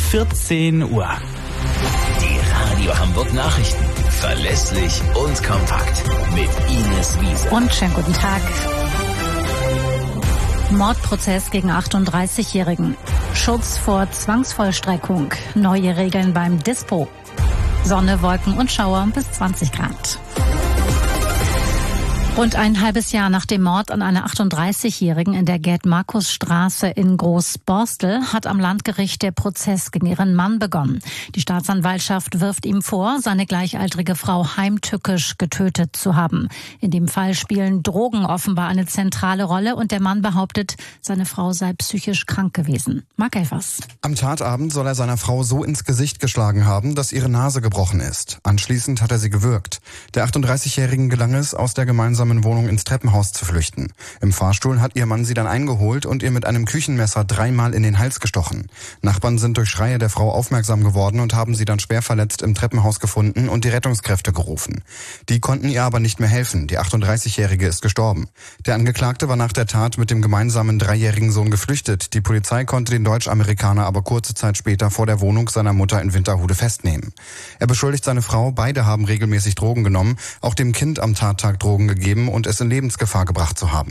14 Uhr. Die Radio Hamburg Nachrichten. Verlässlich und kompakt. Mit Ines Wiese. Und schönen guten Tag. Mordprozess gegen 38-Jährigen. Schutz vor Zwangsvollstreckung. Neue Regeln beim Dispo. Sonne, Wolken und Schauer bis 20 Grad. Rund ein halbes Jahr nach dem Mord an einer 38-Jährigen in der Gerd-Markus-Straße in Großborstel hat am Landgericht der Prozess gegen ihren Mann begonnen. Die Staatsanwaltschaft wirft ihm vor, seine gleichaltrige Frau heimtückisch getötet zu haben. In dem Fall spielen Drogen offenbar eine zentrale Rolle und der Mann behauptet, seine Frau sei psychisch krank gewesen. Marc Elfers. Am Tatabend soll er seiner Frau so ins Gesicht geschlagen haben, dass ihre Nase gebrochen ist. Anschließend hat er sie gewürgt. Der 38-Jährigen gelang es, aus der gemeinsamen Wohnung ins Treppenhaus zu flüchten. Im Fahrstuhl hat ihr Mann sie dann eingeholt und ihr mit einem Küchenmesser 3-mal in den Hals gestochen. Nachbarn sind durch Schreie der Frau aufmerksam geworden und haben sie dann schwer verletzt im Treppenhaus gefunden und die Rettungskräfte gerufen. Die konnten ihr aber nicht mehr helfen. Die 38-Jährige ist gestorben. Der Angeklagte war nach der Tat mit dem gemeinsamen 3-jährigen Sohn geflüchtet. Die Polizei konnte den Deutsch-Amerikaner aber kurze Zeit später vor der Wohnung seiner Mutter in Winterhude festnehmen. Er beschuldigt seine Frau, beide haben regelmäßig Drogen genommen, auch dem Kind am Tattag Drogen gegeben und es in Lebensgefahr gebracht zu haben.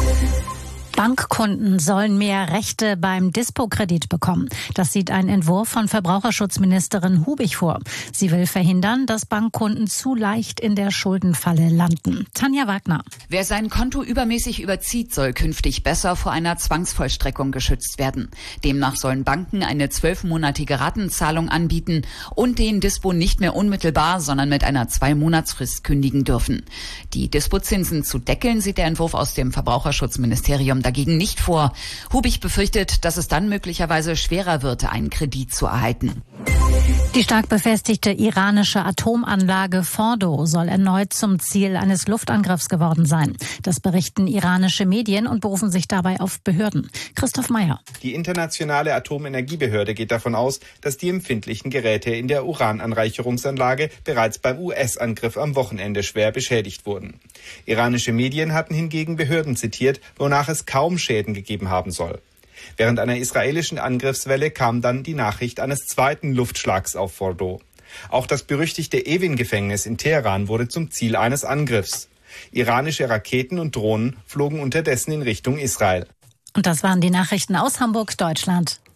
Bankkunden sollen mehr Rechte beim Dispo-Kredit bekommen. Das sieht ein Entwurf von Verbraucherschutzministerin Hubig vor. Sie will verhindern, dass Bankkunden zu leicht in der Schuldenfalle landen. Tanja Wagner. Wer sein Konto übermäßig überzieht, soll künftig besser vor einer Zwangsvollstreckung geschützt werden. Demnach sollen Banken eine 12-monatige Ratenzahlung anbieten und den Dispo nicht mehr unmittelbar, sondern mit einer 2-Monatsfrist kündigen dürfen. Die Dispozinsen zu deckeln, sieht der Entwurf aus dem Verbraucherschutzministerium dagegen nicht vor. Hubig befürchtet, dass es dann möglicherweise schwerer wird, einen Kredit zu erhalten. Die stark befestigte iranische Atomanlage Fordo soll erneut zum Ziel eines Luftangriffs geworden sein. Das berichten iranische Medien und berufen sich dabei auf Behörden. Christoph Meyer. Die internationale Atomenergiebehörde geht davon aus, dass die empfindlichen Geräte in der Urananreicherungsanlage bereits beim US-Angriff am Wochenende schwer beschädigt wurden. Iranische Medien hatten hingegen Behörden zitiert, wonach es kaum Schäden gegeben haben soll. Während einer israelischen Angriffswelle kam dann die Nachricht eines zweiten Luftschlags auf Fordo. Auch das berüchtigte Evin-Gefängnis in Teheran wurde zum Ziel eines Angriffs. Iranische Raketen und Drohnen flogen unterdessen in Richtung Israel. Und das waren die Nachrichten aus Hamburg, Deutschland.